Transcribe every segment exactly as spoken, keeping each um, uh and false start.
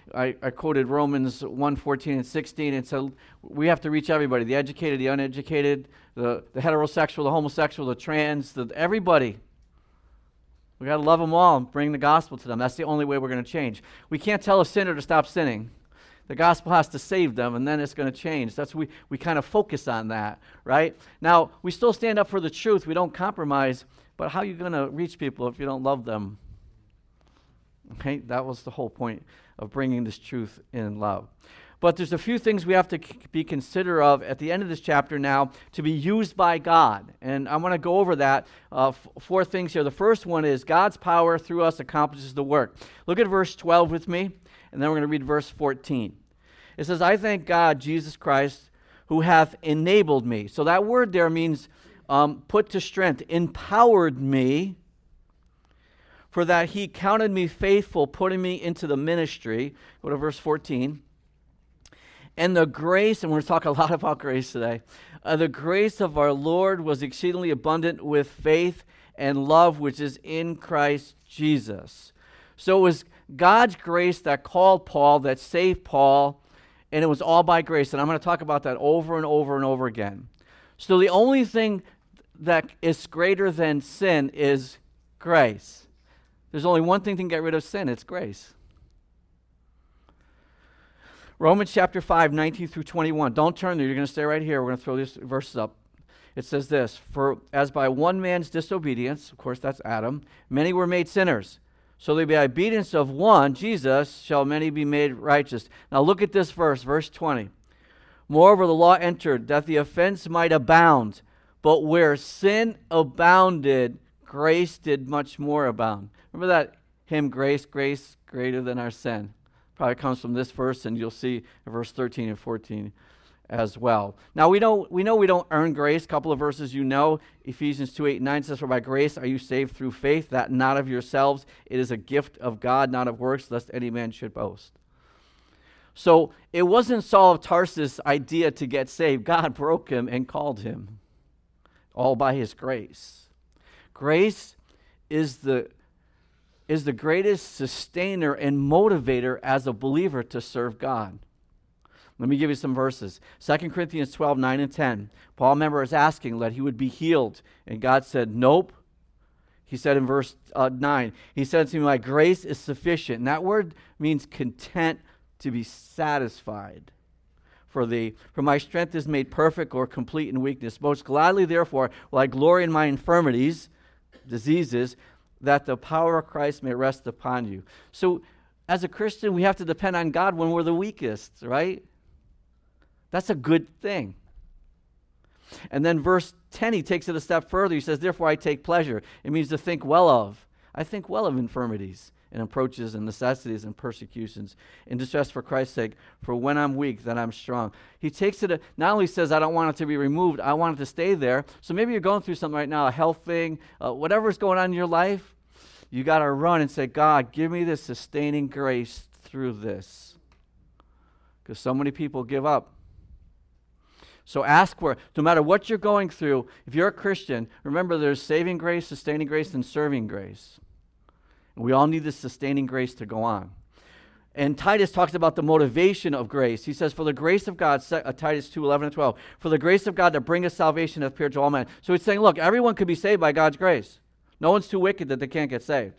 I, I quoted Romans one, fourteen and sixteen, and so we have to reach everybody, the educated, the uneducated, the, the heterosexual, the homosexual, the trans, the, everybody. We got to love them all and bring the gospel to them. That's the only way we're going to change. We can't tell a sinner to stop sinning. The gospel has to save them, and then it's going to change. That's we we kind of focus on that, right? Now, we still stand up for the truth. We don't compromise, but how are you going to reach people if you don't love them? Okay, that was the whole point of bringing this truth in love. But there's a few things we have to c- be considerate of at the end of this chapter now to be used by God. And I want to go over that, uh, f- four things here. The first one is God's power through us accomplishes the work. Look at verse twelve with me. And then we're going to read verse fourteen. It says, I thank God, Jesus Christ, who hath enabled me. So that word there means um, put to strength, empowered me, for that he counted me faithful, putting me into the ministry. Go to verse fourteen. And the grace, and we're going to talk a lot about grace today, uh, the grace of our Lord was exceedingly abundant with faith and love, which is in Christ Jesus. So it was God's grace that called Paul, that saved Paul, and it was all by grace. And I'm going to talk about that over and over and over again. So the only thing that is greater than sin is grace. There's only one thing that can get rid of sin. It's grace. Romans chapter five, nineteen through twenty-one. Don't turn there. You're going to stay right here. We're going to throw these verses up. It says this, for as by one man's disobedience, of course that's Adam, many were made sinners. So by the obedience of one, Jesus, shall many be made righteous. Now look at this verse, verse twenty. Moreover, the law entered, that the offense might abound. But where sin abounded, grace did much more abound. Remember that hymn, Grace, Grace Greater Than Our Sin? Probably comes from this verse, and you'll see in verse thirteen and fourteen as well. Now, we know we know we don't earn grace. A couple of verses you know. Ephesians two, eight, and nine says, for by grace are you saved through faith, that not of yourselves. It is a gift of God, not of works, lest any man should boast. So it wasn't Saul of Tarsus' idea to get saved. God broke him and called him, all by his grace. Grace is the is the greatest sustainer and motivator as a believer to serve God. Let me give you some verses. Second Corinthians twelve, nine and ten. Paul, remember, is asking that he would be healed. And God said, nope. He said in verse uh, nine, he said to me, my grace is sufficient. And that word means content, to be satisfied. For the for my strength is made perfect or complete in weakness. Most gladly, therefore, will I glory in my infirmities, diseases, that the power of Christ may rest upon you. So, as a Christian, we have to depend on God when we're the weakest, right? That's a good thing. And then verse ten, he takes it a step further. He says, therefore I take pleasure. It means to think well of. I think well of infirmities and approaches and necessities and persecutions in distress for Christ's sake. For when I'm weak, then I'm strong. He takes it, a, not only says I don't want it to be removed, I want it to stay there. So maybe you're going through something right now, a health thing, uh, whatever's going on in your life, you got to run and say, God, give me this sustaining grace through this. Because so many people give up. So ask for it. No matter what you're going through, if you're a Christian, remember there's saving grace, sustaining grace, and serving grace. And we all need this sustaining grace to go on. And Titus talks about the motivation of grace. He says, for the grace of God, uh, Titus two, eleven and twelve, for the grace of God that bringeth salvation hath appeared to all men. So he's saying, look, everyone could be saved by God's grace. No one's too wicked that they can't get saved.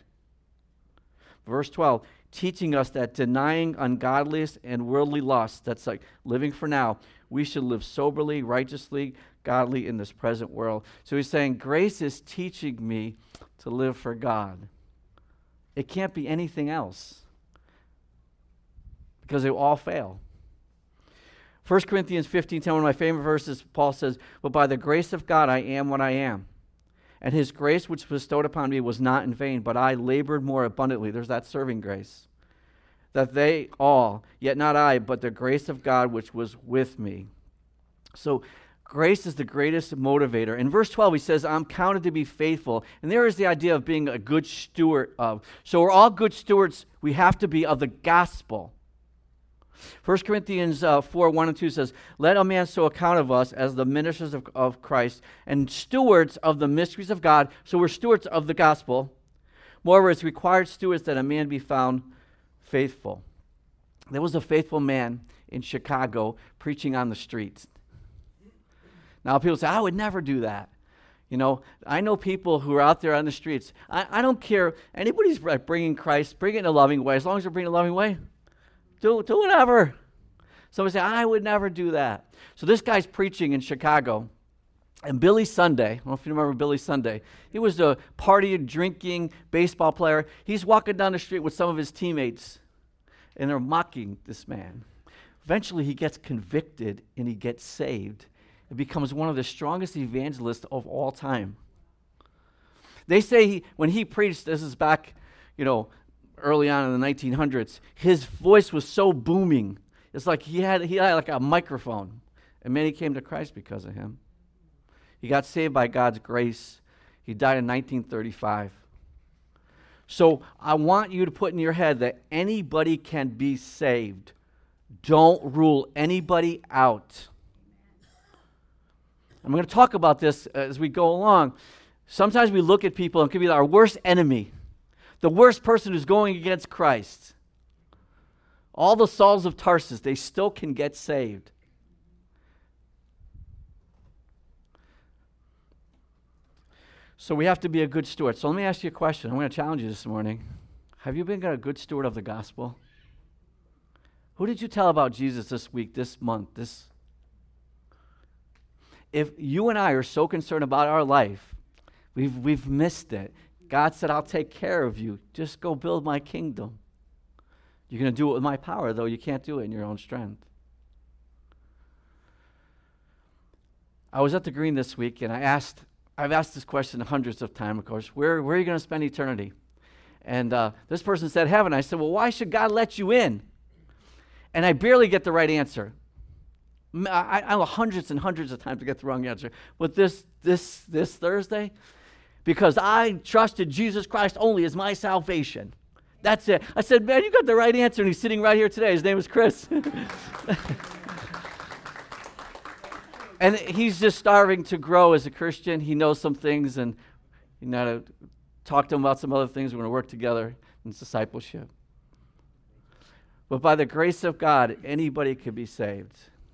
Verse twelve, teaching us that denying ungodliness and worldly lust, that's like living for now, we should live soberly, righteously, godly in this present world. So he's saying, grace is teaching me to live for God. It can't be anything else, because they will all fail. First Corinthians fifteen ten, one of my favorite verses, Paul says, but by the grace of God I am what I am. And his grace which was bestowed upon me was not in vain, but I labored more abundantly. There's that serving grace. That they all, yet not I, but the grace of God which was with me. So grace is the greatest motivator. In verse twelve, he says, I'm counted to be faithful. And there is the idea of being a good steward of. So we're all good stewards. We have to be of the gospel. First Corinthians uh, four, one and two says, let a man so account of us as the ministers of, of Christ and stewards of the mysteries of God. So we're stewards of the gospel. Moreover, it's required stewards that a man be found faithful. There was a faithful man in Chicago preaching on the streets. Now people say, I would never do that. You know, I know people who are out there on the streets. I, I don't care. Anybody's bringing Christ, bring it in a loving way. As long as they're bringing it in a loving way, do, do whatever. Somebody say, I would never do that. So this guy's preaching in Chicago. And Billy Sunday, I don't know if you remember Billy Sunday. He was a partying, drinking baseball player. He's walking down the street with some of his teammates, and they're mocking this man. Eventually he gets convicted and he gets saved. It becomes one of the strongest evangelists of all time. They say he, when he preached, this is back, you know, early on in the nineteen hundreds, his voice was so booming. It's like he had he had like a microphone, and many came to Christ because of him. He got saved by God's grace. He died in nineteen thirty-five. So I want you to put in your head that anybody can be saved. Don't rule anybody out. I'm going to talk about this as we go along. Sometimes we look at people and it could be our worst enemy, the worst person who's going against Christ. All the Sauls of Tarsus, they still can get saved. So we have to be a good steward. So let me ask you a question. I'm going to challenge you this morning. Have you been a good steward of the gospel? Who did you tell about Jesus this week, this month, this If you and I are so concerned about our life, we've we've missed it. God said, I'll take care of you. Just go build my kingdom. You're going to do it with my power, though you can't do it in your own strength. I was at the Green this week, and I asked, I've asked this question hundreds of times, of course, where, where are you going to spend eternity? And uh, this person said heaven. I said, well, why should God let you in? And I barely get the right answer. I, I know hundreds and hundreds of times to get the wrong answer. But this this this Thursday, because I trusted Jesus Christ only as my salvation. That's it. I said, man, you got the right answer, and he's sitting right here today. His name is Chris. And he's just starving to grow as a Christian. He knows some things, and you know, to talk to him about some other things. We're going to work together in discipleship. But by the grace of God, anybody could be saved.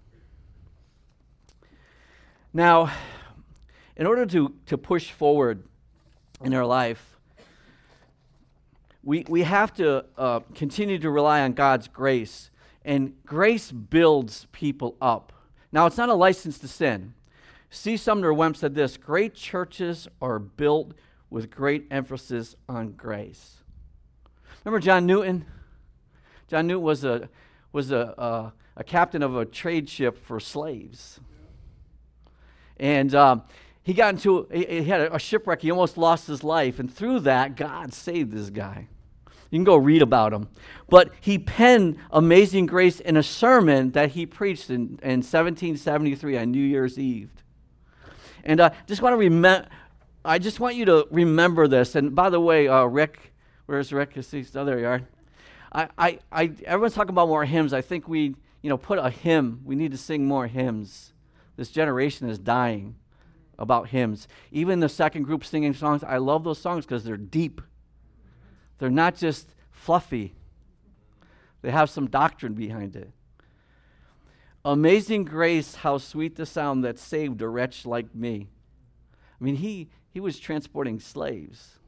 Now, in order to, to push forward in our life, we, we have to uh, continue to rely on God's grace. And grace builds people up. Now, it's not a license to sin. C. Sumner Wemp said this, great churches are built with great emphasis on grace. Remember John Newton? John Newton was a, was a, a, a captain of a trade ship for slaves. And um, he got into, he, he had a, a shipwreck. He almost lost his life. And through that, God saved this guy. You can go read about him. But he penned Amazing Grace in a sermon that he preached in, in seventeen seventy-three on New Year's Eve. And I uh, just want to remember, I just want you to remember this. And by the way, uh, Rick, where's Rick? Is he, oh, there you are. I, I, I, everyone's talking about more hymns. I think we, you know, put a hymn. We need to sing more hymns. This generation is dying about hymns. Even the second group singing songs, I love those songs because they're deep. They're not just fluffy. They have some doctrine behind it. Amazing grace, how sweet the sound that saved a wretch like me. I mean, he, he was transporting slaves.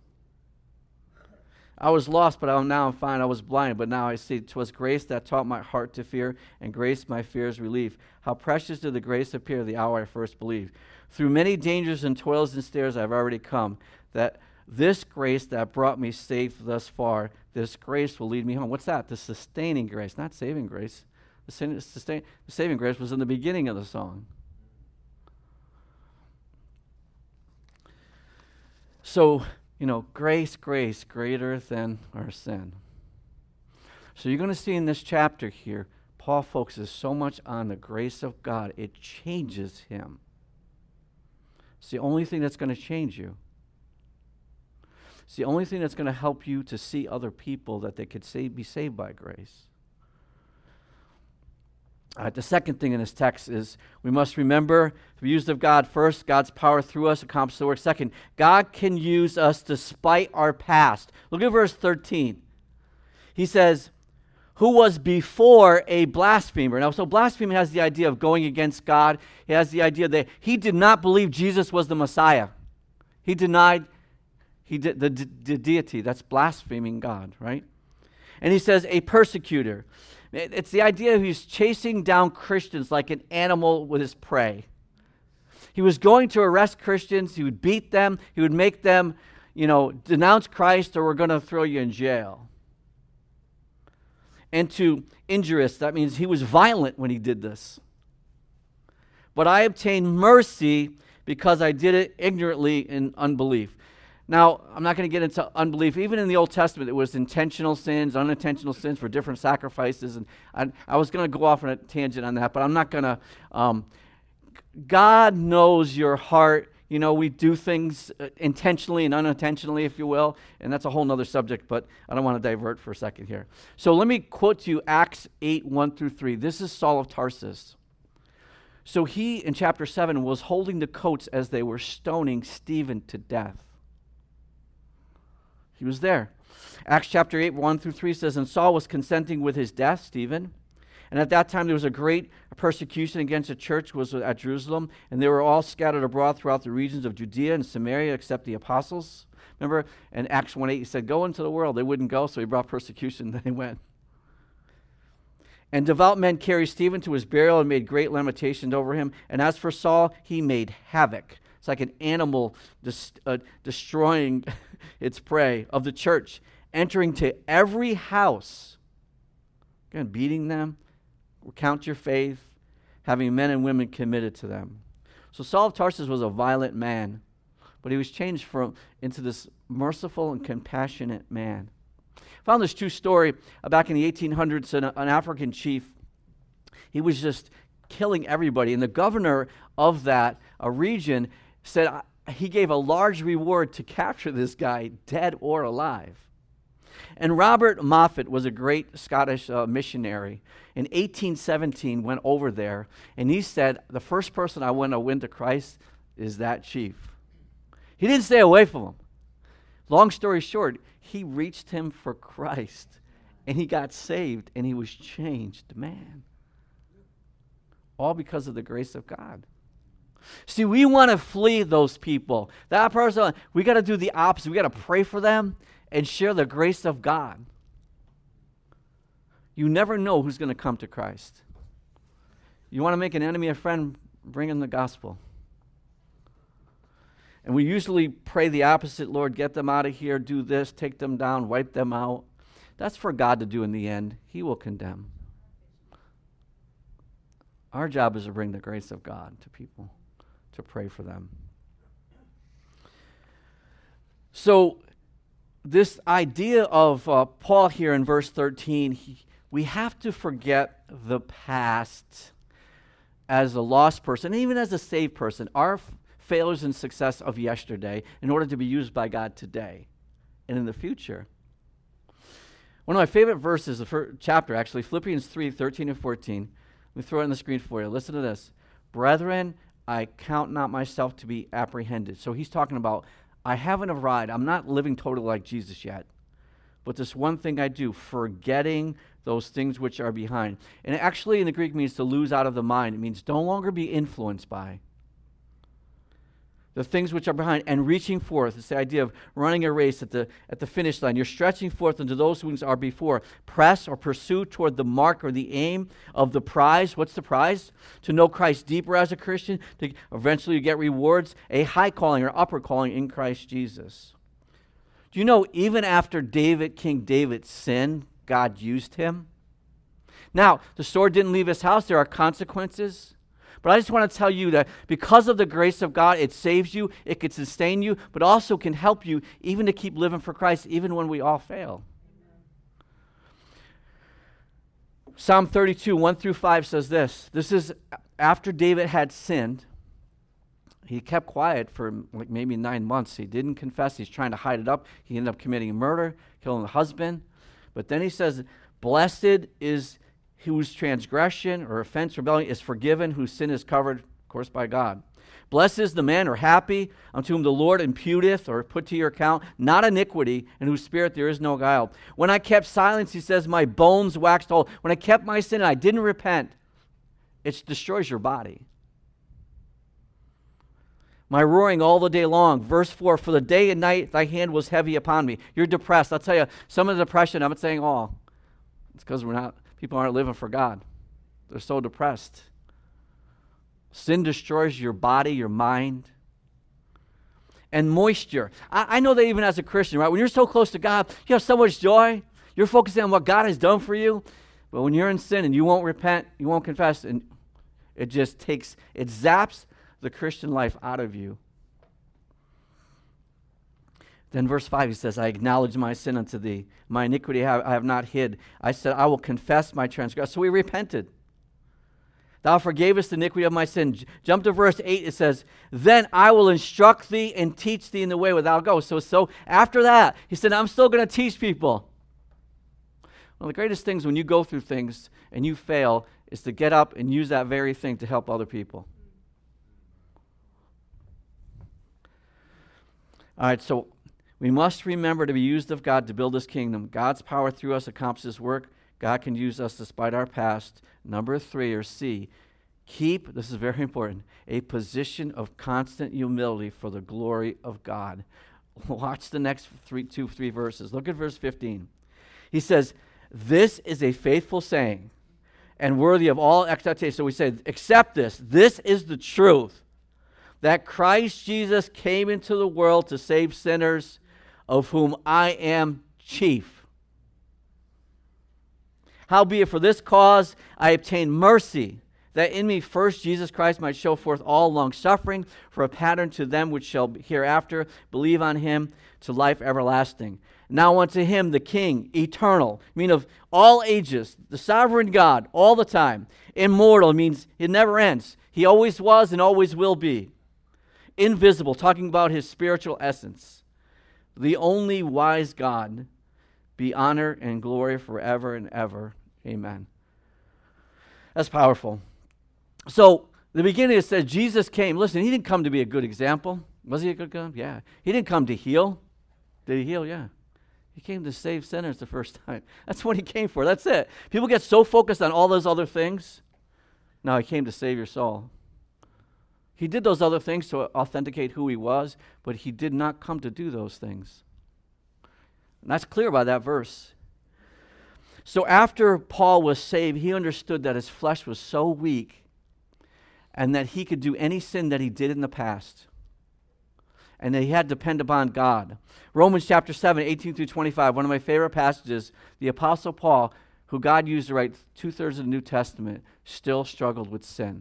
I was lost, but I, now I'm fine. I was blind, but now I see. 'Twas grace that taught my heart to fear, and grace my fears relief. How precious did the grace appear the hour I first believed. Through many dangers and toils and snares I've already come, that this grace that brought me safe thus far, this grace will lead me home. What's that? The sustaining grace, not saving grace. The, sustain, the saving grace was in the beginning of the song. So, you know, grace, grace, greater than our sin. So you're going to see in this chapter here, Paul focuses so much on the grace of God, it changes him. It's the only thing that's going to change you. It's the only thing that's going to help you to see other people that they could save, be saved by grace. Uh, the second thing in this text is we must remember to be used of God first. God's power through us accomplishes the work. Second, God can use us despite our past. Look at verse thirteen. He says, who was before a blasphemer. Now, so blasphemy has the idea of going against God. It has the idea that he did not believe Jesus was the Messiah. He denied he did the, the, the deity. That's blaspheming God, right? And he says a persecutor. It's the idea he's chasing down Christians like an animal with his prey. He was going to arrest Christians. He would beat them. He would make them, you know, denounce Christ, or we're going to throw you in jail. And to injurious, that means he was violent when he did this. But I obtained mercy because I did it ignorantly in unbelief. Now, I'm not going to get into unbelief. Even in the Old Testament, it was intentional sins, unintentional sins for different sacrifices. And I, I was going to go off on a tangent on that, but I'm not going to. Um, God knows your heart. You know, we do things intentionally and unintentionally, if you will, and that's a whole other subject, but I don't want to divert for a second here. So let me quote to you Acts eight, one through three. This is Saul of Tarsus. So he, in chapter seven, was holding the coats as they were stoning Stephen to death. He was there. Acts chapter eight, one through three says, and Saul was consenting with his death, Stephen. And at that time there was a great persecution against the church was at Jerusalem, and they were all scattered abroad throughout the regions of Judea and Samaria except the apostles. Remember, in Acts one eight, he said, go into the world. They wouldn't go, so he brought persecution, then he went. And devout men carried Stephen to his burial and made great lamentations over him. And as for Saul, he made havoc. It's like an animal dis- uh, destroying its prey of the church, entering to every house, again, beating them, recount your faith, having men and women committed to them. So Saul of Tarsus was a violent man, but he was changed from into this merciful and compassionate man. I found this true story back in the eighteen hundreds. An, an African chief, he was just killing everybody, and the governor of that uh, region said he gave a large reward to capture this guy, dead or alive. And Robert Moffat was a great Scottish uh, missionary. In eighteen seventeen, went over there, and he said, the first person I want to win to Christ is that chief. He didn't stay away from him. Long story short, he reached him for Christ, and he got saved, and he was changed man. All because of the grace of God. See, we want to flee those people. That person, we got to do the opposite. We got to pray for them and share the grace of God. You never know who's going to come to Christ. You want to make an enemy a friend, bring in the gospel. And we usually pray the opposite, Lord, get them out of here, do this, take them down, wipe them out. That's for God to do in the end. He will condemn. Our job is to bring the grace of God to people, to pray for them. So, this idea of uh, Paul here in verse thirteen, he, we have to forget the past as a lost person, and even as a saved person, our f- failures and success of yesterday in order to be used by God today and in the future. One of my favorite verses, the first chapter actually, Philippians three, thirteen and fourteen. Let me throw it on the screen for you. Listen to this. Brethren, I count not myself to be apprehended. So he's talking about, I haven't arrived. I'm not living totally like Jesus yet. But this one thing I do, forgetting those things which are behind. And it actually in the Greek means to lose out of the mind. It means no longer be influenced by the things which are behind and reaching forth. It's the idea of running a race at the at the finish line. You're stretching forth into those things are before. Press or pursue toward the mark or the aim of the prize. What's the prize? To know Christ deeper as a Christian, to eventually get rewards, a high calling or upper calling in Christ Jesus. Do you know even after David, King David sinned, God used him? Now, the sword didn't leave his house. There are consequences. But I just want to tell you that because of the grace of God, it saves you, it can sustain you, but also can help you even to keep living for Christ, even when we all fail. Psalm thirty-two, one through five says this. This is after David had sinned. He kept quiet for like maybe nine months. He didn't confess. He's trying to hide it up. He ended up committing murder, killing the husband. But then he says, blessed is whose transgression or offense, rebellion is forgiven, whose sin is covered, of course, by God. Blessed is the man, or happy, unto whom the Lord imputeth, or put to your account, not iniquity, in whose spirit there is no guile. When I kept silence, he says, my bones waxed old. When I kept my sin and I didn't repent, it destroys your body. My roaring all the day long. Verse four, for the day and night thy hand was heavy upon me. You're depressed. I'll tell you, some of the depression, I'm not saying all. It's because we're not, people aren't living for God. They're so depressed. Sin destroys your body, your mind. And moisture. I, I know that even as a Christian, right? When you're so close to God, you have so much joy. You're focusing on what God has done for you. But when you're in sin and you won't repent, you won't confess, and it just takes, it zaps the Christian life out of you. Then verse five, he says, I acknowledge my sin unto thee. My iniquity I have, I have not hid. I said, I will confess my transgression. So we repented. Thou forgavest the iniquity of my sin. J- jump to verse eight, it says, then I will instruct thee and teach thee in the way where thou goest. So, so after that, he said, I'm still going to teach people. One of the greatest things when you go through things and you fail is to get up and use that very thing to help other people. All right, so we must remember to be used of God to build His kingdom. God's power through us accomplishes work. God can use us despite our past. Number three, or C, keep, this is very important, a position of constant humility for the glory of God. Watch the next three, two, three verses. Look at verse fifteen. He says, this is a faithful saying and worthy of all acceptation. So we say, accept this. This is the truth, that Christ Jesus came into the world to save sinners, of whom I am chief. Howbeit for this cause I obtained mercy, that in me first Jesus Christ might show forth all long suffering, for a pattern to them which shall hereafter believe on him to life everlasting. Now unto him the King, eternal, meaning of all ages, the sovereign God, all the time. Immortal means it never ends. He always was and always will be. Invisible, talking about his spiritual essence. The only wise God, be honor and glory forever and ever. Amen. That's powerful. So, the beginning it says Jesus came. Listen, he didn't come to be a good example. Was he a good guy? Yeah. He didn't come to heal. Did he heal? Yeah. He came to save sinners the first time. That's what he came for. That's it. People get so focused on all those other things. No, he came to save your soul. He did those other things to authenticate who he was, but he did not come to do those things. And that's clear by that verse. So after Paul was saved, he understood that his flesh was so weak and that he could do any sin that he did in the past. And that he had to depend upon God. Romans chapter seven, eighteen through twenty-five, one of my favorite passages, the Apostle Paul, who God used to write two-thirds of the New Testament, still struggled with sin.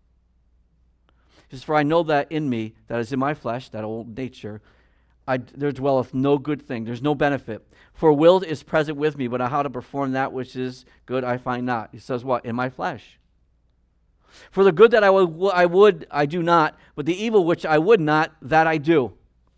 He says, for I know that in me, that is in my flesh, that old nature, I, there dwelleth no good thing. There's no benefit. For will is present with me, but how to perform that which is good I find not. He says what? In my flesh. For the good that I would, I would, I do not, but the evil which I would not, that I do.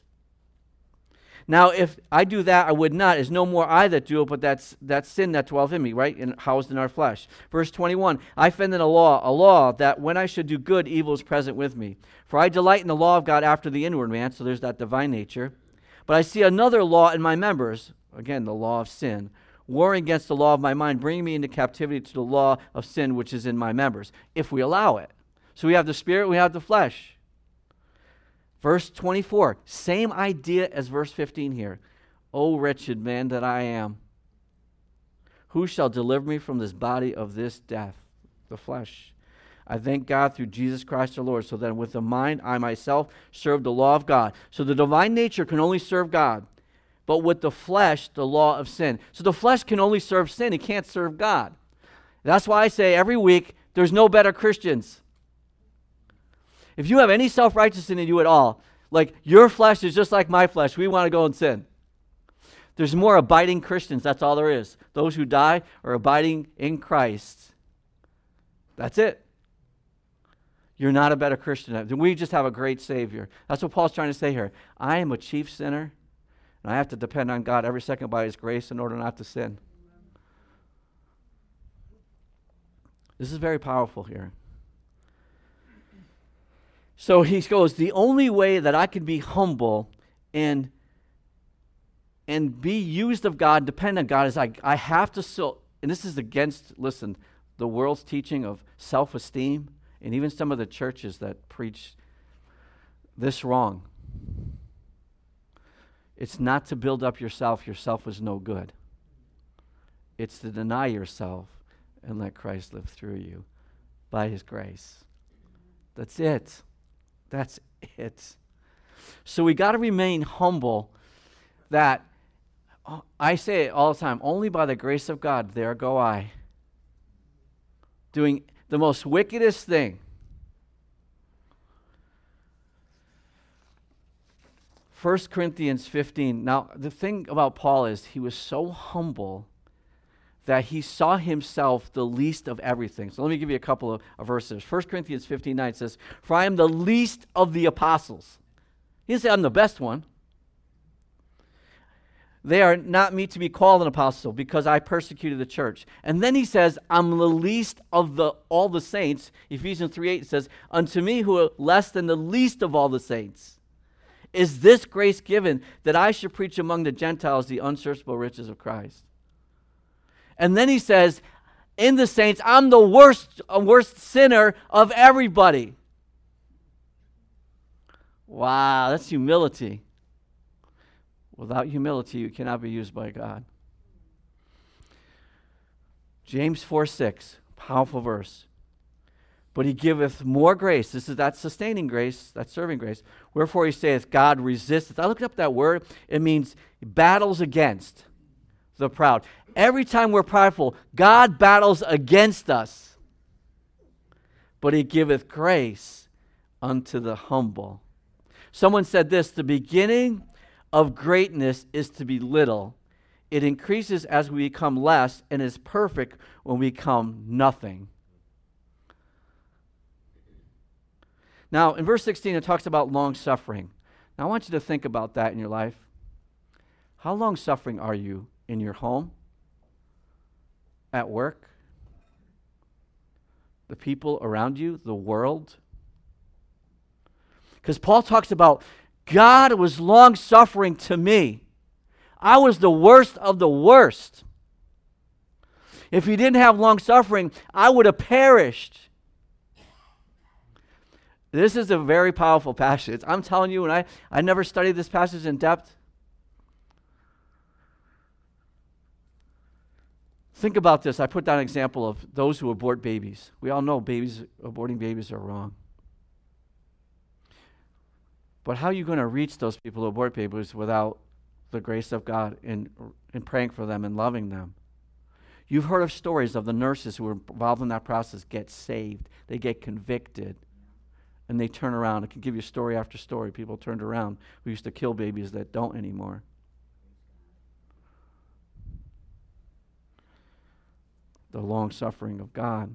Now, if I do that I would not, is no more I that do it, but that's that sin that dwelleth in me, right? And housed in our flesh. Verse twenty-one, I find in a law, a law that when I should do good, evil is present with me. For I delight in the law of God after the inward man, so there's that divine nature. But I see another law in my members, again, the law of sin, warring against the law of my mind, bringing me into captivity to the law of sin which is in my members, if we allow it. So we have the spirit, we have the flesh. Verse twenty-four, same idea as verse fifteen here. O wretched man that I am, who shall deliver me from this body of this death, the flesh? I thank God through Jesus Christ our Lord, so that with the mind I myself serve the law of God. So the divine nature can only serve God, but with the flesh, the law of sin. So the flesh can only serve sin. It can't serve God. That's why I say every week, there's no better Christians. If you have any self-righteousness in you at all, like your flesh is just like my flesh, we want to go and sin. There's more abiding Christians, that's all there is. Those who die are abiding in Christ. That's it. You're not a better Christian. We just have a great Savior. That's what Paul's trying to say here. I am a chief sinner, and I have to depend on God every second by His grace in order not to sin. This is very powerful here. So he goes, the only way that I can be humble and and be used of God, depend on God, is I, I have to still, and this is against, listen, the world's teaching of self-esteem, and even some of the churches that preach this wrong. It's not to build up yourself. Yourself is no good. It's to deny yourself and let Christ live through you by his grace. That's it. That's it. So we got to remain humble, that I say it all the time, only by the grace of God, there go I, doing the most wickedest thing. First Corinthians fifteen. Now, the thing about Paul is he was so humble that he saw himself the least of everything. So let me give you a couple of, of verses. First Corinthians fifteen nine says, "For I am the least of the apostles." He didn't say I'm the best one. "They are not meet to be called an apostle, because I persecuted the church." And then he says, "I'm the least of the all the saints." Ephesians three eight says, "Unto me who are less than the least of all the saints, is this grace given, that I should preach among the Gentiles the unsearchable riches of Christ." And then he says, in the saints, I'm the worst, uh, worst sinner of everybody. Wow, that's humility. Without humility, you cannot be used by God. James four six, powerful verse. "But he giveth more grace." This is that sustaining grace, that serving grace. "Wherefore he saith, God resisteth." I looked up that word. It means battles against the proud. Every time we're prideful, God battles against us. "But he giveth grace unto the humble." Someone said this: the beginning of greatness is to be little. It increases as we become less, and is perfect when we become nothing. Now, in verse sixteen, it talks about long-suffering. Now, I want you to think about that in your life. How long-suffering are you in your home, at work, the people around you, the world? Because Paul talks about, God was long-suffering to me. I was the worst of the worst. If he didn't have long-suffering, I would have perished. This is a very powerful passage. I'm telling you, and I, I never studied this passage in depth. Think about this. I put down an example of those who abort babies. We all know babies, aborting babies are wrong. But how are you going to reach those people who abort babies without the grace of God in, in praying for them and loving them? You've heard of stories of the nurses who were involved in that process get saved. They get convicted. And they turn around. I can give you story after story. People turned around. We used to kill babies that don't anymore. The long suffering of God.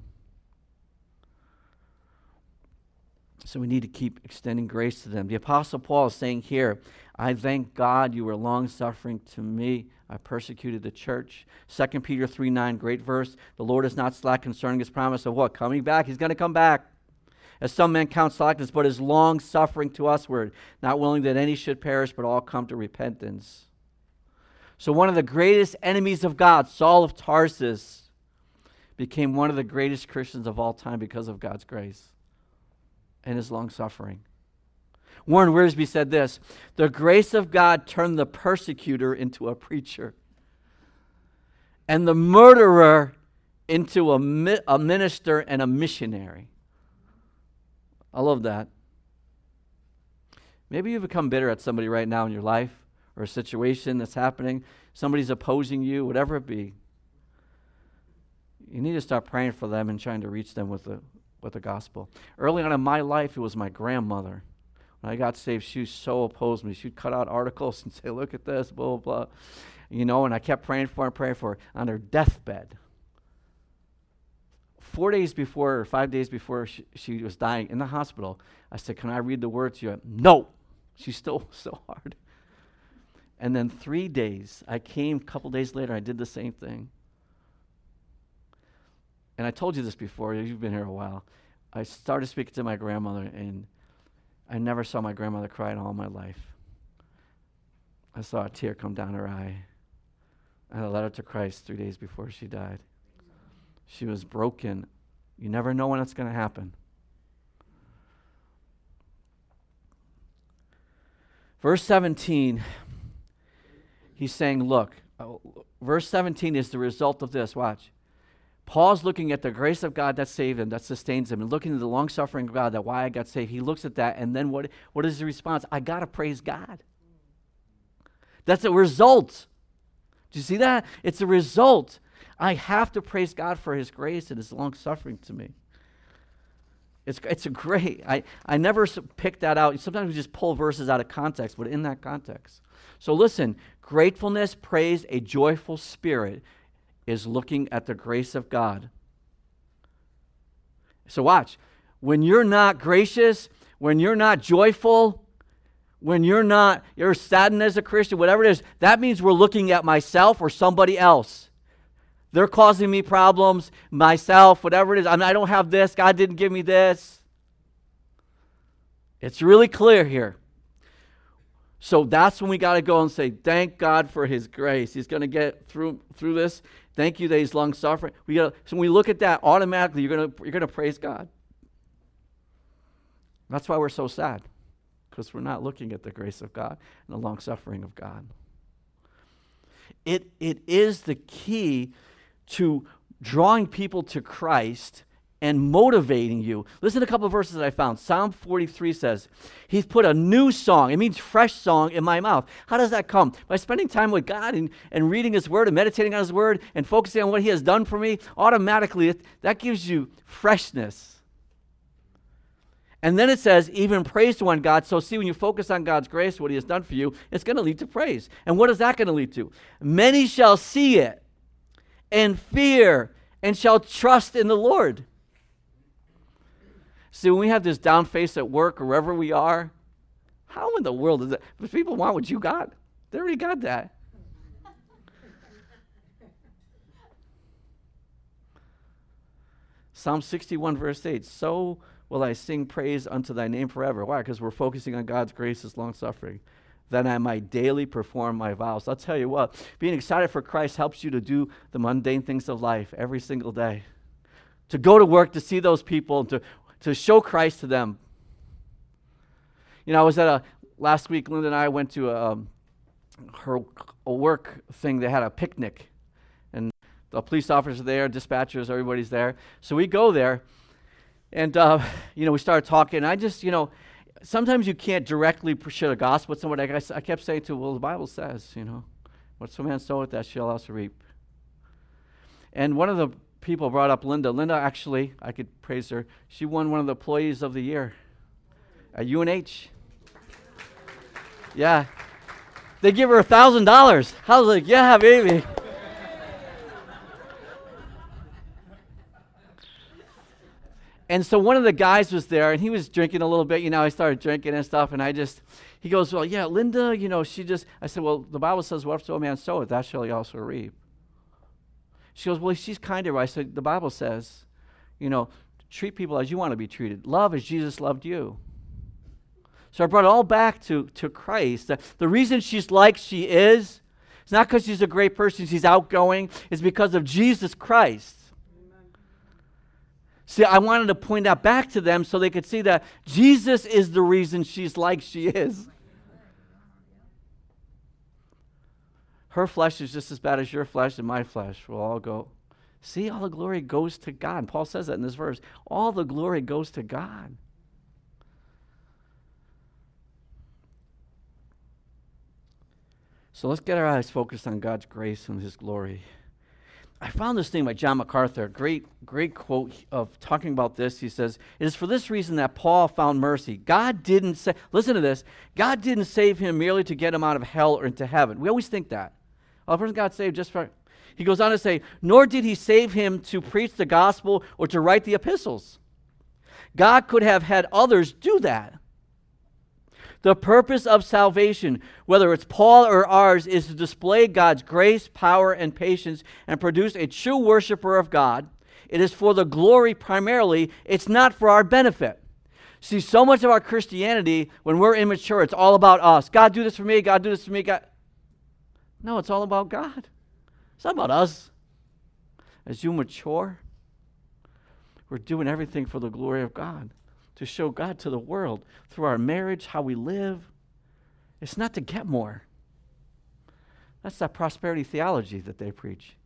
So we need to keep extending grace to them. The Apostle Paul is saying here, I thank God you were long suffering to me. I persecuted the church. Second Peter three nine, great verse. The Lord is not slack concerning his promise of what? Coming back. He's going to come back. As some men count slackness, but is long suffering to usward, not willing that any should perish, but all come to repentance. So one of the greatest enemies of God, Saul of Tarsus, became one of the greatest Christians of all time because of God's grace and his long suffering. Warren Wiersbe said this: the grace of God turned the persecutor into a preacher, and the murderer into a, mi- a minister and a missionary. I love that. Maybe you've become bitter at somebody right now in your life, or a situation that's happening. Somebody's opposing you, whatever it be. You need to start praying for them and trying to reach them with the with the gospel. Early on in my life, it was my grandmother. When I got saved, she so opposed me. She'd cut out articles and say, look at this, blah, blah, blah. You know, and I kept praying for her and praying for her on her deathbed. Four days before, or five days before she, she was dying in the hospital, I said, can I read the word to you? No. She's still so hard. And then three days, I came a couple days later, I did the same thing. And I told you this before, you've been here a while. I started speaking to my grandmother, and I never saw my grandmother cry in all my life. I saw a tear come down her eye. And I led her to Christ three days before she died. She was broken. You never know when it's going to happen. Verse seventeen, he's saying, look, uh, verse seventeen is the result of this. Watch. Paul's looking at the grace of God that saved him, that sustains him, and looking at the long-suffering of God, that why I got saved. He looks at that, and then what, what is the response? I got to praise God. That's a result. Do you see that? It's a result. I have to praise God for his grace and his long-suffering to me. It's it's a great, I, I never pick that out. Sometimes we just pull verses out of context, but in that context. So listen, gratefulness, praise, a joyful spirit is looking at the grace of God. So watch. When you're not gracious, when you're not joyful, when you're not, you're saddened as a Christian, whatever it is, that means we're looking at myself or somebody else. They're causing me problems, myself, whatever it is. I mean, I don't have this. God didn't give me this. It's really clear here. So that's when we got to go and say, thank God for his grace. He's going to get through through this. Thank you that he's long suffering. We got so when we look at that, automatically you're going to you're going to praise God. That's why we're so sad, because we're not looking at the grace of God and the long suffering of God. It it is the key to drawing people to Christ and motivating you. Listen to a couple of verses that I found. Psalm forty-three says, he's put a new song, it means fresh song, in my mouth. How does that come? By spending time with God and, and reading his word and meditating on his word and focusing on what he has done for me, automatically it, that gives you freshness. And then it says, even praise to one God. So see, when you focus on God's grace, what he has done for you, it's going to lead to praise. And what is that going to lead to? Many shall see it and fear and shall trust in the Lord. See, when we have this down face at work or wherever we are, how in the world is that? If people want what you got, they already got that. Psalm sixty-one, verse eight, so will I sing praise unto thy name forever. Why? Because we're focusing on God's grace, his long suffering. Then I might daily perform my vows. I'll tell you what, being excited for Christ helps you to do the mundane things of life every single day. To go to work, to see those people, to, to show Christ to them. You know, I was at a, last week, Linda and I went to a, her a work thing. They had a picnic. And the police officers are there, dispatchers, everybody's there. So we go there, and, uh, you know, we started talking. I just, you know, sometimes you can't directly share the gospel with somebody. I, I kept saying to them, well, the Bible says, you know, what some man soweth, that shall also reap. And one of the people brought up Linda. Linda, actually, I could praise her. She won one of the employees of the year at U N H. Yeah. They give her a thousand dollars. I was like, yeah, baby. And so one of the guys was there, and he was drinking a little bit. You know, I started drinking and stuff, and I just, he goes, well, yeah, Linda, you know, she just, I said, well, the Bible says, whatsoever a man soweth, that shall he also reap. She goes, well, she's kind of right. I said, the Bible says, you know, treat people as you want to be treated. Love as Jesus loved you. So I brought it all back to, to Christ. The, the reason she's like she is, it's not because she's a great person, she's outgoing, it's because of Jesus Christ. See, I wanted to point that back to them so they could see that Jesus is the reason she's like she is. Her flesh is just as bad as your flesh, and my flesh will all go. See, all the glory goes to God. And Paul says that in this verse. All the glory goes to God. So let's get our eyes focused on God's grace and his glory. I found this thing by John MacArthur, a great, great quote of talking about this. He says, it is for this reason that Paul found mercy. God didn't say, listen to this, God didn't save him merely to get him out of hell or into heaven. We always think that. Oh, a person got saved just for, he goes on to say, nor did he save him to preach the gospel or to write the epistles. God could have had others do that. The purpose of salvation, whether it's Paul or ours, is to display God's grace, power, and patience and produce a true worshiper of God. It is for the glory primarily. It's not for our benefit. See, so much of our Christianity, when we're immature, it's all about us. God, do this for me. God, do this for me. God. No, it's all about God. It's not about us. As you mature, we're doing everything for the glory of God, to show God to the world through our marriage, how we live. It's not to get more. That's that prosperity theology that they preach.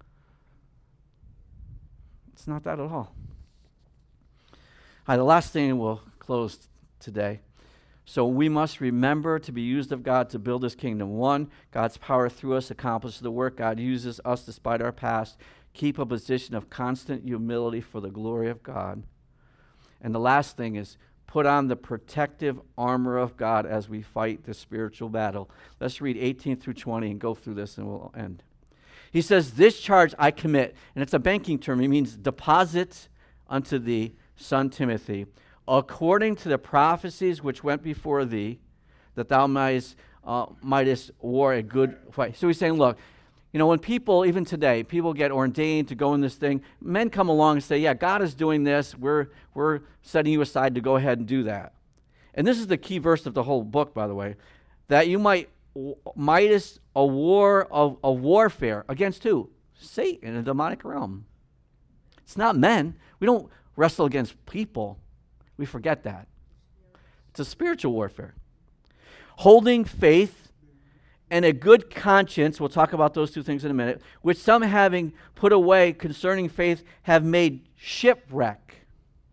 It's not that at all. All right, the last thing, and we'll close today. So we must remember to be used of God to build his kingdom. One, God's power through us accomplishes the work. God uses us despite our past. Keep a position of constant humility for the glory of God. And the last thing is put on the protective armor of God as we fight the spiritual battle. Let's read eighteen through twenty and go through this and we'll end. He says, this charge I commit, and it's a banking term. It means deposit unto thee, son Timothy, according to the prophecies which went before thee, that thou mightest, uh, mightest war a good fight. So he's saying, look, you know, when people, even today, people get ordained to go in this thing, men come along and say, yeah, God is doing this. We're, we're setting you aside to go ahead and do that. And this is the key verse of the whole book, by the way, that you might mightest a war of a warfare against who? Satan, a demonic realm. It's not men. We don't wrestle against people. We forget that. It's a spiritual warfare. Holding faith and a good conscience, we'll talk about those two things in a minute, which some having put away concerning faith have made shipwreck,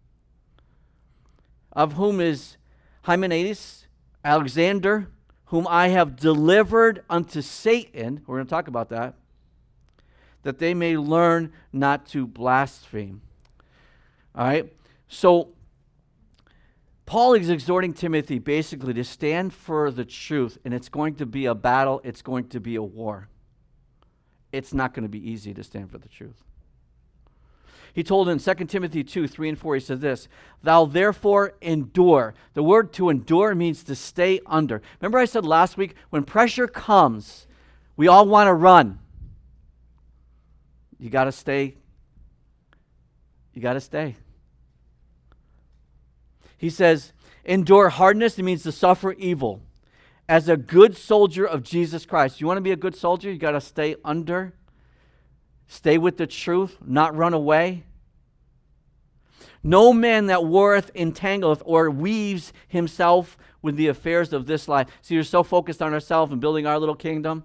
of whom is Hymenaeus, Alexander, whom I have delivered unto Satan, we're going to talk about that, that they may learn not to blaspheme. All right? So, Paul is exhorting Timothy basically to stand for the truth, and it's going to be a battle, it's going to be a war. It's not going to be easy to stand for the truth. He told in Second Timothy two, three and four, he said this, thou therefore endure. The word to endure means to stay under. Remember I said last week, when pressure comes, we all want to run. You got to stay. You got to stay. He says, endure hardness, it means to suffer evil. As a good soldier of Jesus Christ. You want to be a good soldier? You got to stay under. Stay with the truth, not run away. No man that warreth entangleth or weaves himself with the affairs of this life. See, you're so focused on ourselves and building our little kingdom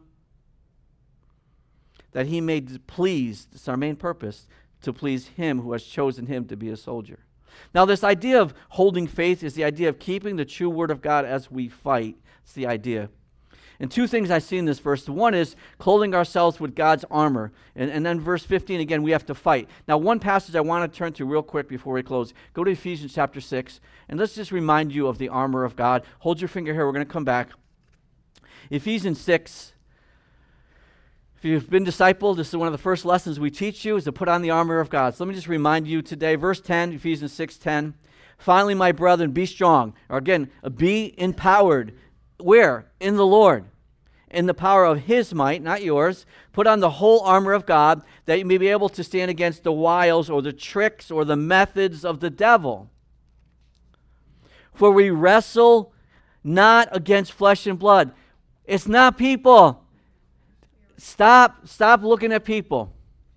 that he may please, it's our main purpose, to please him who has chosen him to be a soldier. Now, this idea of holding faith is the idea of keeping the true word of God as we fight. It's the idea. And two things I see in this verse. One is clothing ourselves with God's armor. And, and then verse fifteen, again, we have to fight. Now, one passage I want to turn to real quick before we close. Go to Ephesians chapter six. And let's just remind you of the armor of God. Hold your finger here. We're going to come back. Ephesians six. If you've been discipled, this is one of the first lessons we teach you, is to put on the armor of God. So let me just remind you today. Verse ten, Ephesians six ten. Finally, my brethren, be strong. Or again, be empowered. Where? In the Lord. In the power of his might, not yours. Put on the whole armor of God, that you may be able to stand against the wiles or the tricks or the methods of the devil. For we wrestle not against flesh and blood. It's not people. Stop, stop looking at people.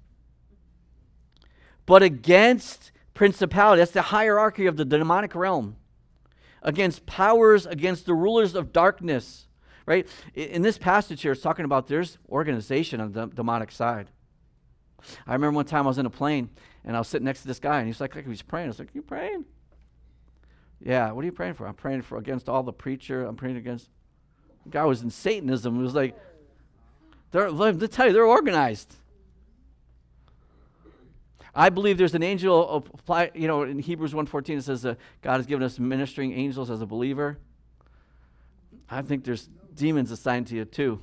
But against principality, that's the hierarchy of the demonic realm. Against powers, against the rulers of darkness, right? In this passage here, it's talking about there's organization on the demonic side. I remember one time I was in a plane, and I was sitting next to this guy, and he's like, like he was praying. I was like, you praying? Yeah, what are you praying for? I'm praying for against all the preacher. I'm praying against... The guy was in Satanism. It was like, they're, let me tell you, they're organized. I believe there's an angel, apply, you know, in Hebrews one fourteen it says uh, God has given us ministering angels as a believer. I think there's demons assigned to you too.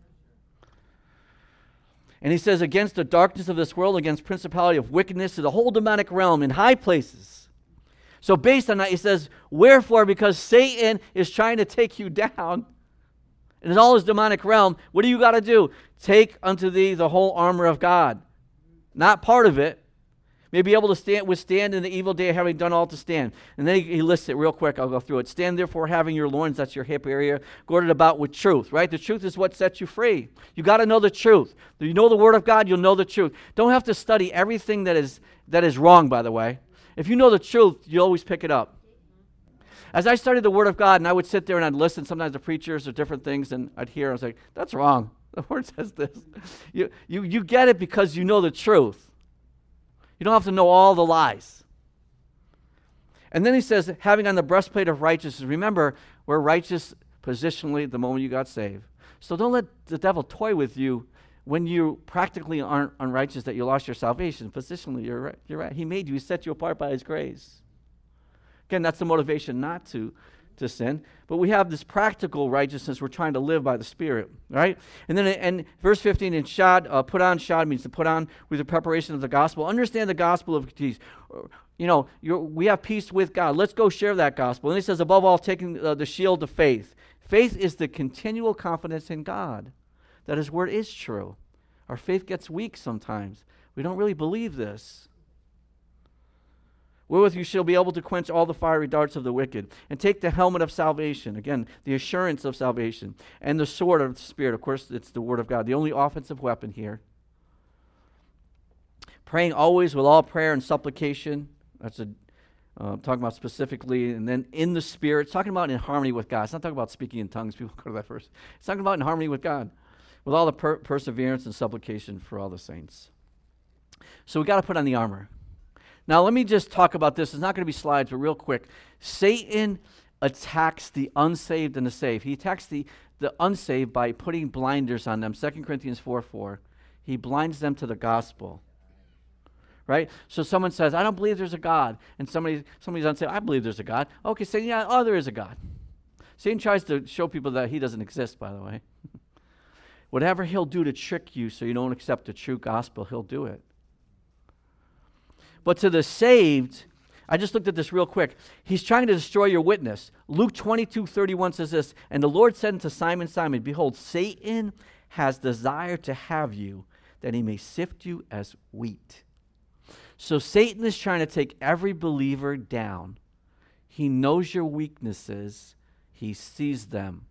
And he says, against the darkness of this world, against principality of wickedness, to the whole demonic realm in high places. So based on that, he says, wherefore, because Satan is trying to take you down, and in all his demonic realm, what do you got to do? Take unto thee the whole armor of God. Not part of it. may be able to stand, withstand in the evil day, having done all to stand. And then he, he lists it real quick. I'll go through it. Stand therefore, having your loins, that's your hip area, girded about with truth, right? The truth is what sets you free. You got to know the truth. You know the Word of God, you'll know the truth. Don't have to study everything that is that is wrong, by the way. If you know the truth, you always pick it up. As I studied the Word of God, and I would sit there and I'd listen sometimes to preachers or different things, and I'd hear, I was like, that's wrong. The Word says this. You, you, you get it because you know the truth. You don't have to know all the lies. And then he says, having on the breastplate of righteousness. Remember, we're righteous positionally the moment you got saved. So don't let the devil toy with you when you practically aren't unrighteous that you lost your salvation. Positionally, you're right. You're right. He made you. He set you apart by his grace. Again, that's the motivation not to, to sin. But we have this practical righteousness we're trying to live by the Spirit, right? And then in verse fifteen, in shod, uh, put on, shod means to put on with the preparation of the gospel. Understand the gospel of peace. You know, you're, we have peace with God. Let's go share that gospel. And he says, above all, taking uh, the shield of faith. Faith is the continual confidence in God that his word is true. Our faith gets weak sometimes. We don't really believe this. Wherewith you shall be able to quench all the fiery darts of the wicked, and take the helmet of salvation, again, the assurance of salvation, and the sword of the Spirit. Of course, it's the word of God, the only offensive weapon here. Praying always with all prayer and supplication. That's a uh, talking about specifically, and then in the Spirit. It's talking about in harmony with God. It's not talking about speaking in tongues. People go to that first. It's talking about in harmony with God, with all the per- perseverance and supplication for all the saints. So we got to put on the armor. Now, let me just talk about this. It's not going to be slides, but real quick. Satan attacks the unsaved and the saved. He attacks the, the unsaved by putting blinders on them. Second Corinthians four four. He blinds them to the gospel. Right? So someone says, I don't believe there's a God. And somebody, somebody's unsaved, I believe there's a God. Okay, say, yeah, oh, there is a God. Satan tries to show people that he doesn't exist, by the way. Whatever he'll do to trick you so you don't accept the true gospel, he'll do it. But to the saved, I just looked at this real quick. He's trying to destroy your witness. Luke twenty-two thirty-one says this, and the Lord said unto Simon, Simon, behold, Satan has desired to have you, that he may sift you as wheat. So Satan is trying to take every believer down. He knows your weaknesses. He sees them.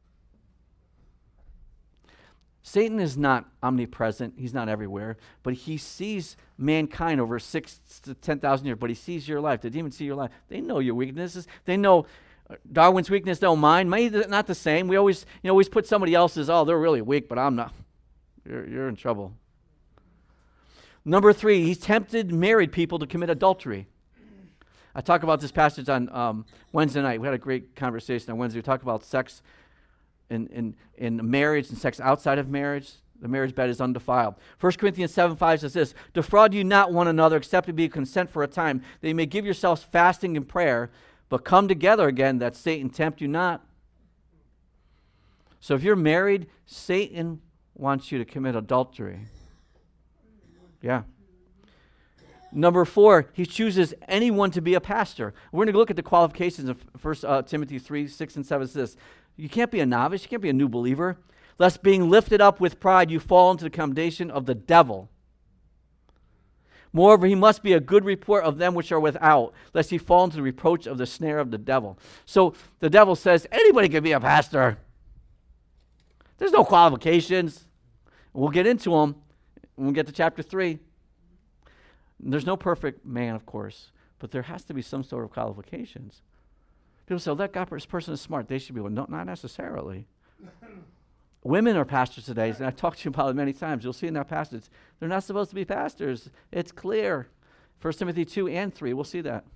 Satan is not omnipresent. He's not everywhere. But he sees mankind over six to ten thousand years. But he sees your life. The demons see your life. They know your weaknesses. They know Darwin's weakness, don't mine. Mine not the same. We always, you know, always put somebody else's, oh, they're really weak, but I'm not. You're, you're in trouble. Number three, he's tempted married people to commit adultery. I talk about this passage on um, Wednesday night. We had a great conversation on Wednesday. We talked about sex in, in, in marriage and sex outside of marriage. The marriage bed is undefiled. First Corinthians seven five says this, defraud you not one another, except to be consent for a time, that you may give yourselves fasting and prayer, but come together again, that Satan tempt you not. So if you're married, Satan wants you to commit adultery. Yeah. Number four, he chooses anyone to be a pastor. We're going to look at the qualifications of First uh, Timothy three, six, and seven. It says this, you can't be a novice, you can't be a new believer, lest being lifted up with pride you fall into the commendation of the devil. Moreover, he must be a good report of them which are without, lest he fall into the reproach of the snare of the devil. So the devil says, anybody can be a pastor. There's no qualifications. We'll get into them when we get to chapter three. There's no perfect man, of course, but there has to be some sort of qualifications. People say, oh, that guy, this person is smart. They should be one. No, not necessarily. Women are pastors today, and I've talked to you about it many times. You'll see in that passage, they're not supposed to be pastors. It's clear. First Timothy two and three, we'll see that.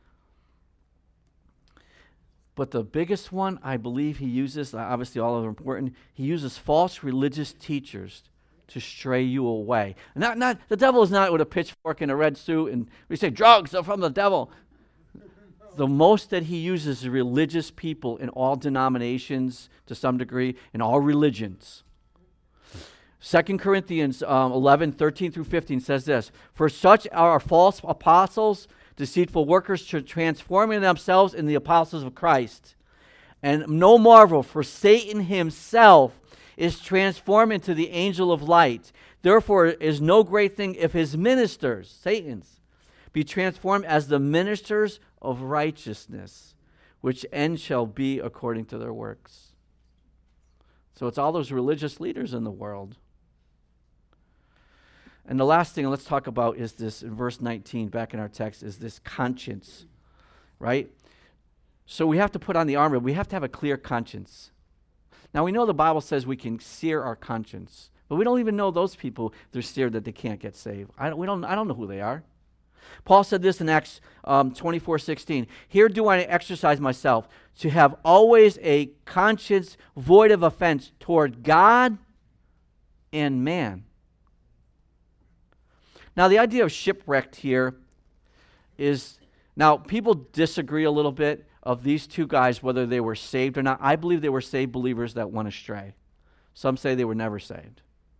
But the biggest one, I believe he uses, obviously all of them are important, he uses false religious teachers to stray you away. Not, not the devil is not with a pitchfork and a red suit, and we say drugs are from the devil. The most that he uses is religious people in all denominations, to some degree, in all religions. Second Corinthians um, eleven, thirteen through fifteen says this, for such are false apostles, deceitful workers, transforming themselves in the apostles of Christ. And no marvel, for Satan himself is transformed into the angel of light. Therefore, it is no great thing if his ministers, Satan's, Be transformed as the ministers of righteousness, which end shall be according to their works. So it's all those religious leaders in the world. And the last thing let's talk about is this, in verse nineteen, back in our text, is this conscience, right? So we have to put on the armor. We have to have a clear conscience. Now, we know the Bible says we can sear our conscience, but we don't even know those people, they're seared that they can't get saved. I don't, we don't, I don't know who they are. Paul said this in Acts um, twenty-four sixteen. Here do I exercise myself to have always a conscience void of offense toward God and man. Now, the idea of shipwrecked here is, now, people disagree a little bit of these two guys, whether they were saved or not. I believe they were saved believers that went astray. Some say they were never saved.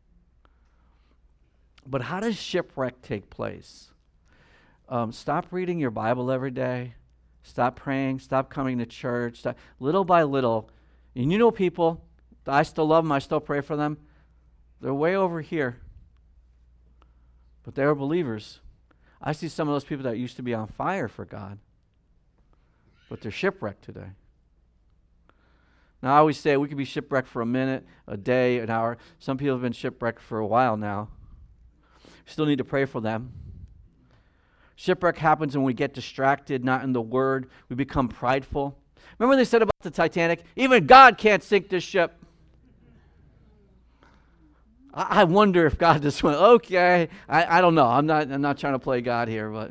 But how does shipwreck take place? Um, stop reading your Bible every day. Stop praying. Stop coming to church. Stop, little by little. And you know people, I still love them. I still pray for them. They're way over here. But they were believers. I see some of those people that used to be on fire for God, but they're shipwrecked today. Now, I always say we could be shipwrecked for a minute, a day, an hour. Some people have been shipwrecked for a while now. Still need to pray for them. Shipwreck happens when we get distracted, not in the Word. We become prideful. Remember what they said about the Titanic? Even God can't sink this ship. I, I wonder if God just went, okay. I, I don't know. I'm not, I'm not trying to play God here, but...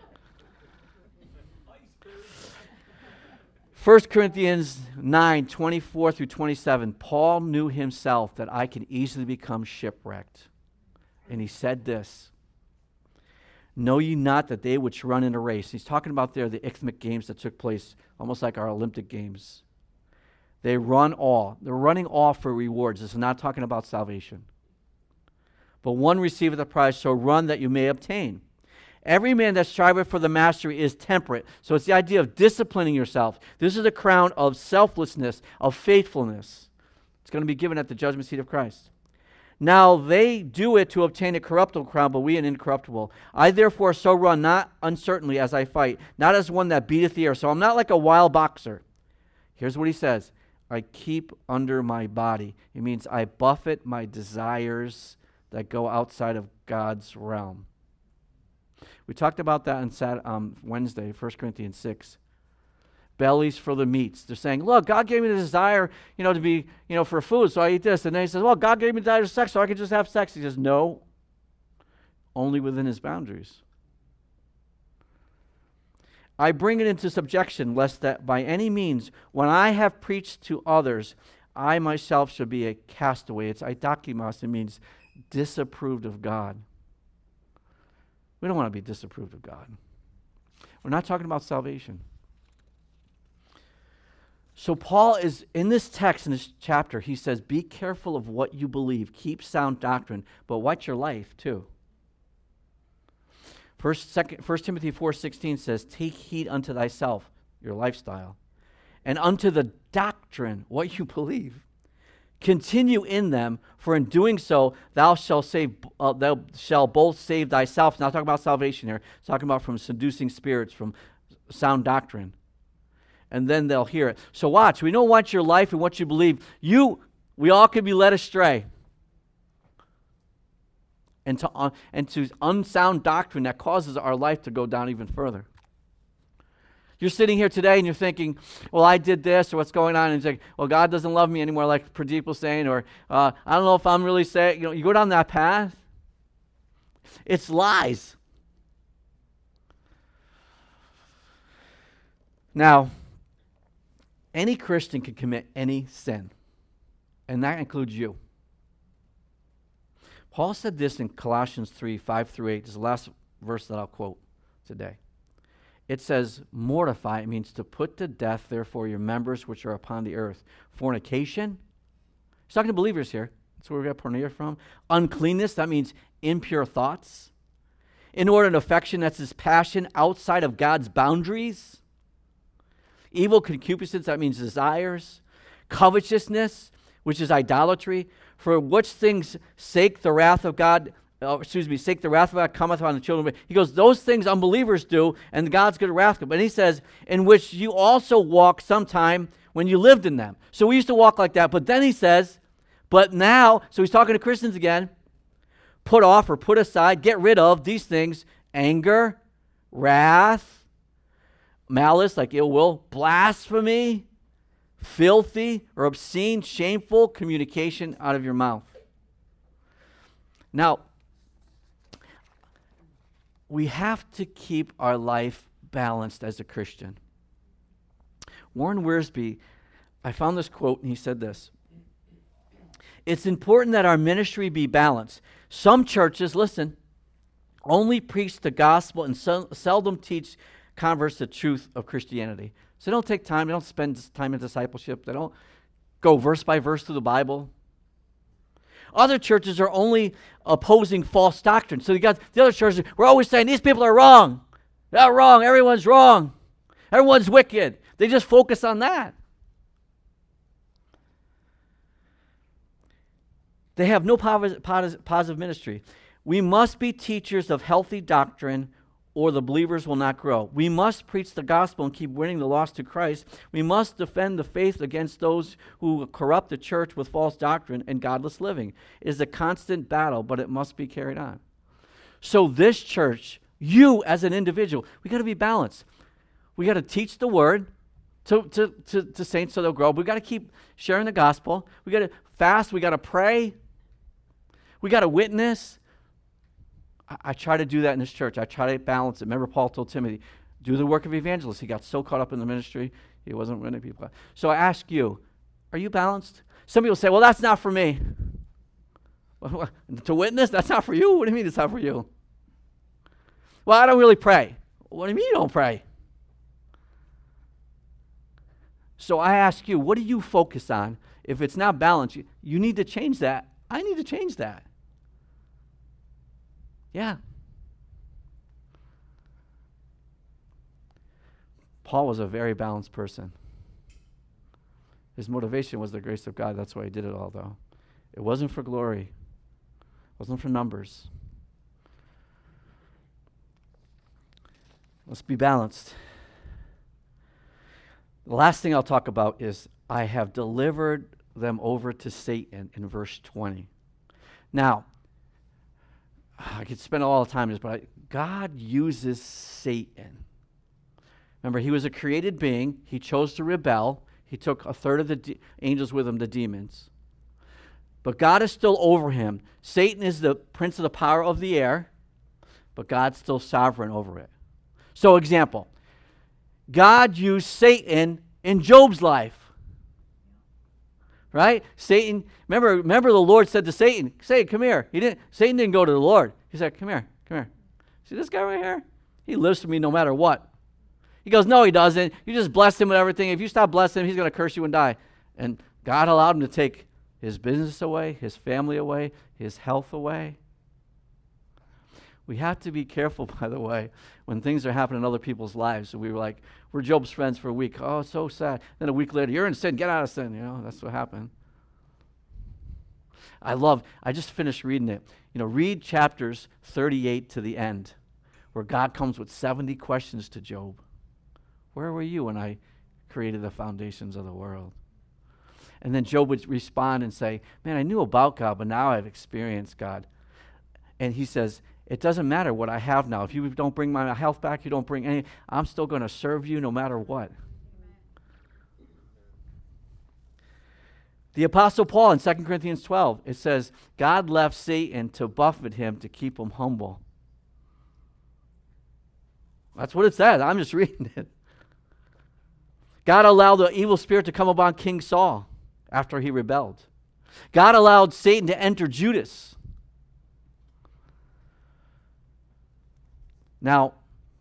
First Corinthians nine, twenty-four through twenty-seven, Paul knew himself that I can easily become shipwrecked. And he said this, know ye not that they which run in a race, he's talking about there the Isthmic Games that took place, almost like our Olympic Games. They run all. They're running all for rewards. This is not talking about salvation. But one receiveth the prize, so run that you may obtain. Every man that striveth for the mastery is temperate. So it's the idea of disciplining yourself. This is a crown of selflessness, of faithfulness. It's going to be given at the judgment seat of Christ. Now they do it to obtain a corruptible crown, but we an incorruptible. I therefore so run, not uncertainly as I fight, not as one that beateth the air. So I'm not like a wild boxer. Here's what he says. I keep under my body. It means I buffet my desires that go outside of God's realm. We talked about that on Saturday, um, Wednesday, First Corinthians six. Bellies for the meats. They're saying, look, God gave me the desire, you know, to be, you know, for food, so I eat this. And then he says, well, God gave me the desire for sex, so I could just have sex. He says, no, only within his boundaries. I bring it into subjection, lest that by any means, when I have preached to others, I myself should be a castaway. It's idokimos. It means disapproved of God. We don't want to be disapproved of God. We're not talking about salvation. So Paul is, in this text, in this chapter, he says, be careful of what you believe. Keep sound doctrine, but watch your life too. First, second, First Timothy four sixteen says, take heed unto thyself, your lifestyle, and unto the doctrine, what you believe. Continue in them, for in doing so, thou shalt save. Uh, thou shalt both save thyself. Not talking about salvation here. It's talking about from seducing spirits, from sound doctrine. And then they'll hear it. So watch. We don't want your life and what you believe. You, we all could be led astray. And to, uh, and to unsound doctrine that causes our life to go down even further. You're sitting here today and you're thinking, well, I did this, or what's going on, and it's like, well, God doesn't love me anymore, like Pradeep was saying, or uh, I don't know if I'm really saying, you know, you go down that path. It's lies. Now, any Christian can commit any sin, and that includes you. Paul said this in Colossians three, five through eight. This is the last verse that I'll quote today. It says, mortify, it means to put to death, therefore, your members which are upon the earth. Fornication. He's talking to believers here. That's where we got porneia from. Uncleanness, that means impure thoughts. Inordinate affection, that's his passion outside of God's boundaries. Evil concupiscence, that means desires. Covetousness, which is idolatry. For which things sake the wrath of God uh, excuse me, sake the wrath of God cometh on the children of men. He goes, those things unbelievers do, and God's good wrath. But he says, in which you also walked sometime when you lived in them. So we used to walk like that. But then he says, but now, so he's talking to Christians again, put off or put aside, get rid of these things, anger, wrath, malice, like ill will, blasphemy, filthy or obscene, shameful communication out of your mouth. Now, we have to keep our life balanced as a Christian. Warren Wiersbe, I found this quote, and he said this: it's important that our ministry be balanced. Some churches, listen, only preach the gospel and sel- seldom teach converts the truth of Christianity. So they don't take time, they don't spend time in discipleship, they don't go verse by verse through the Bible. Other churches are only opposing false doctrine. So you got the other churches, we're always saying, these people are wrong. They're wrong, everyone's wrong. Everyone's wicked. They just focus on that. They have no positive ministry. We must be teachers of healthy doctrine, or the believers will not grow. We must preach the gospel and keep winning the lost to Christ. We must defend the faith against those who corrupt the church with false doctrine and godless living. It is a constant battle, but it must be carried on. So this church, you as an individual, we got to be balanced. We got to teach the word to, to, to, to saints so they'll grow. We got to keep sharing the gospel. We got to fast. We got to pray. We got to witness. I, I try to do that in this church. I try to balance it. Remember, Paul told Timothy, do the work of evangelist. He got so caught up in the ministry, he wasn't winning people. So I ask you, are you balanced? Some people say, well, that's not for me. To witness, that's not for you? What do you mean it's not for you? Well, I don't really pray. What do you mean you don't pray? So I ask you, what do you focus on? If it's not balanced, you, you need to change that. I need to change that. Yeah. Paul was a very balanced person. His motivation was the grace of God. That's why he did it all, though. It wasn't for glory. It wasn't for numbers. Let's be balanced. The last thing I'll talk about is I have delivered them over to Satan in verse twenty. Now, I could spend all the time on this, but I, God uses Satan. Remember, he was a created being. He chose to rebel. He took a third of the de- angels with him, the demons. But God is still over him. Satan is the prince of the power of the air, but God's still sovereign over it. So, example, God used Satan in Job's life. Right? Satan, remember, remember the Lord said to Satan, Satan, come here. He didn't, Satan didn't go to the Lord. He said, come here, come here. See this guy right here? He lives for me no matter what. He goes, no, he doesn't. You just bless him with everything. If you stop blessing him, he's going to curse you and die. And God allowed him to take his business away, his family away, his health away. We have to be careful, by the way, when things are happening in other people's lives. So we were like, we're Job's friends for a week. Oh, so sad. Then a week later, you're in sin. Get out of sin. You know, that's what happened. I love, I just finished reading it. You know, read chapters thirty-eight to the end, where God comes with seventy questions to Job. Where were you when I created the foundations of the world? And then Job would respond and say, man, I knew about God, but now I've experienced God. And he says, it doesn't matter what I have now. If you don't bring my health back, you don't bring any, I'm still going to serve you no matter what. The Apostle Paul in Second Corinthians twelve, it says, God left Satan to buffet him to keep him humble. That's what it says. I'm just reading it. God allowed the evil spirit to come upon King Saul after he rebelled. God allowed Satan to enter Judas. Now,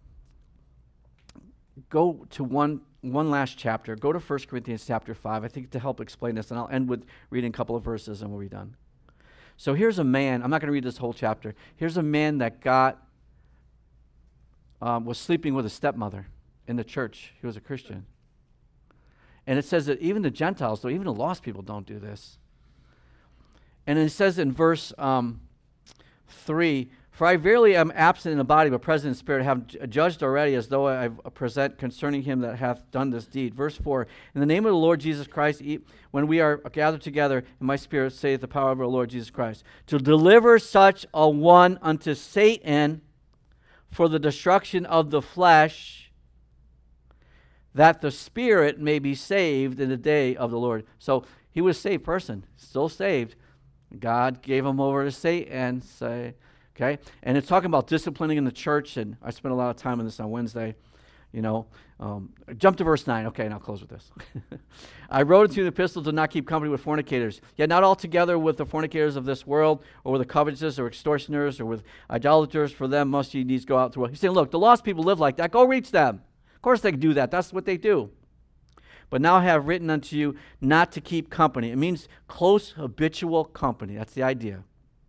go to one one last chapter. Go to First Corinthians chapter five, I think, to help explain this, and I'll end with reading a couple of verses and we'll be done. So here's a man, I'm not going to read this whole chapter. Here's a man that got, um, was sleeping with a stepmother in the church. He was a Christian. And it says that even the Gentiles, though, even the lost people don't do this. And it says in verse um, Three, for I verily am absent in the body, but present in spirit, have judged already as though I present concerning him that hath done this deed. Verse four, in the name of the Lord Jesus Christ, when we are gathered together, in my spirit saith the power of our Lord Jesus Christ, to deliver such a one unto Satan for the destruction of the flesh, that the spirit may be saved in the day of the Lord. So he was a saved person, still saved. God gave him over to Satan, say, okay? And it's talking about disciplining in the church, and I spent a lot of time on this on Wednesday, you know. Um, jump to verse nine, okay, and I'll close with this. I wrote into the epistle to not keep company with fornicators, yet not altogether with the fornicators of this world, or with the covetous, or extortioners, or with idolaters, for them must ye needs go out to the world. He's saying, look, the lost people live like that, go reach them. Of course they can do that, that's what they do. But now I have written unto you not to keep company. It means close habitual company. That's the idea.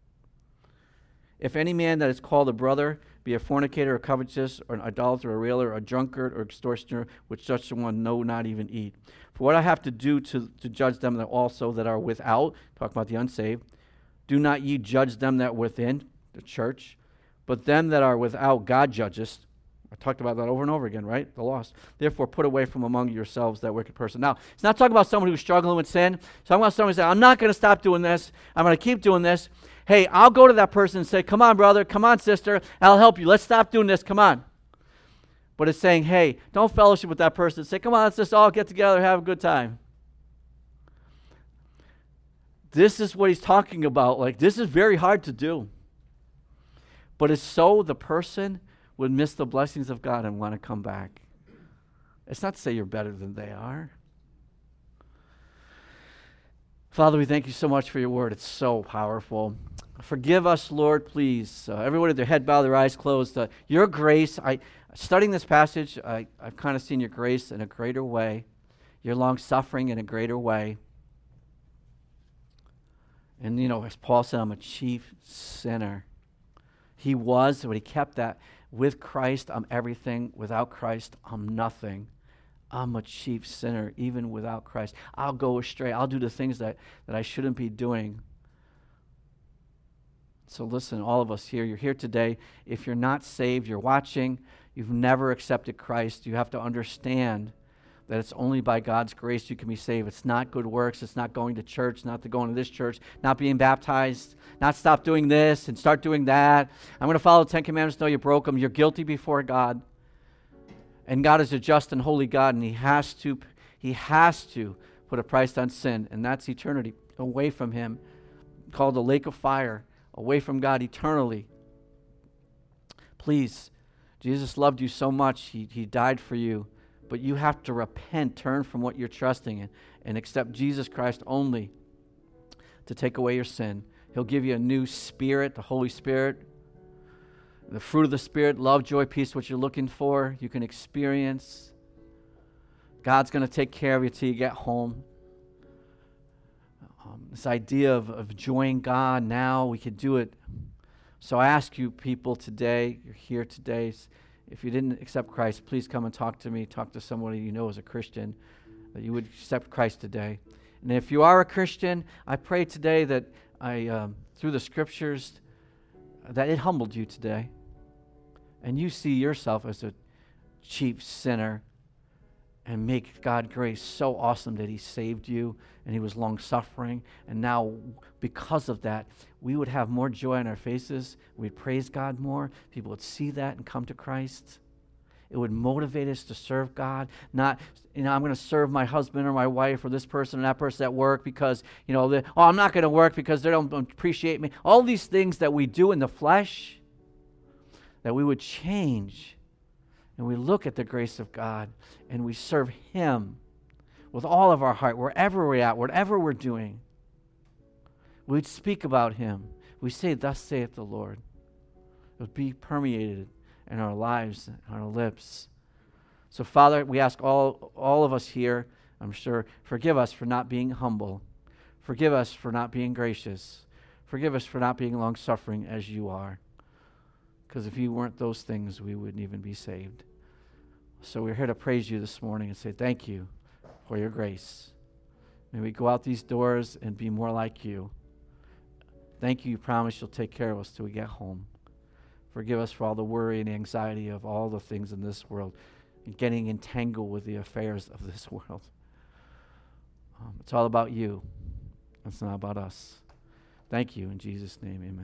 If any man that is called a brother be a fornicator, or covetous, or an idolater, or a railer, or a drunkard, or extortioner, which such a one no not even eat. For what I have to do to, to judge them that also that are without, talk about the unsaved, do not ye judge them that within, the church, but them that are without God judgeth. I talked about that over and over again, right? The lost. Therefore, put away from among yourselves that wicked person. Now, it's not talking about someone who's struggling with sin. So I'm about someone who says, I'm not going to stop doing this. I'm going to keep doing this. Hey, I'll go to that person and say, come on, brother. Come on, sister. I'll help you. Let's stop doing this. Come on. But it's saying, hey, don't fellowship with that person. Say, come on, let's just all get together, have a good time. This is what he's talking about. Like, this is very hard to do. But it's so the person would miss the blessings of God and want to come back. It's not to say you're better than they are. Father, we thank you so much for your word. It's so powerful. Forgive us, Lord, please. Uh, everyone with their head bowed, their eyes closed. Uh, your grace, I studying this passage, I, I've kind of seen your grace in a greater way, your long-suffering in a greater way. And, you know, as Paul said, I'm a chief sinner. He was, but he kept that. With Christ, I'm everything. Without Christ, I'm nothing. I'm a chief sinner, even without Christ. I'll go astray. I'll do the things that, that I shouldn't be doing. So listen, all of us here, you're here today. If you're not saved, you're watching, you've never accepted Christ, you have to understand that it's only by God's grace you can be saved. It's not good works. It's not going to church, not to going to this church, not being baptized, not stop doing this and start doing that. I'm going to follow the Ten Commandments. No, you broke them. You're guilty before God. And God is a just and holy God, and he has to, he has to put a price on sin, and that's eternity, away from him, called the lake of fire, away from God eternally. Please, Jesus loved you so much. He, he died for you. But you have to repent, turn from what you're trusting in, and accept Jesus Christ only to take away your sin. He'll give you a new spirit, the Holy Spirit. The fruit of the Spirit, love, joy, peace, what you're looking for, you can experience. God's going to take care of you till you get home. Um, this idea of, of enjoying God now, we could do it. So I ask you people today, you're here today, if you didn't accept Christ, please come and talk to me. Talk to somebody you know is a Christian, that you would accept Christ today. And if you are a Christian, I pray today that I, um, through the Scriptures, that it humbled you today. And you see yourself as a chief sinner and make God grace so awesome that he saved you and he was long-suffering. And now, because of that, we would have more joy on our faces. We'd praise God more. People would see that and come to Christ. It would motivate us to serve God. Not, you know, I'm going to serve my husband or my wife or this person or that person at work because, you know, oh, I'm not going to work because they don't appreciate me. All these things that we do in the flesh, that we would change. And we look at the grace of God and we serve him with all of our heart, wherever we're at, whatever we're doing. We'd speak about him. We say, thus saith the Lord. It would be permeated in our lives, on our lips. So, Father, we ask all, all of us here, I'm sure, forgive us for not being humble. Forgive us for not being gracious. Forgive us for not being long-suffering as you are. Because if you weren't those things, we wouldn't even be saved. So we're here to praise you this morning and say thank you for your grace. May we go out these doors and be more like you. Thank you. You promise you'll take care of us till we get home. Forgive us for all the worry and anxiety of all the things in this world and getting entangled with the affairs of this world. Um, it's all about you. It's not about us. Thank you. In Jesus' name, amen.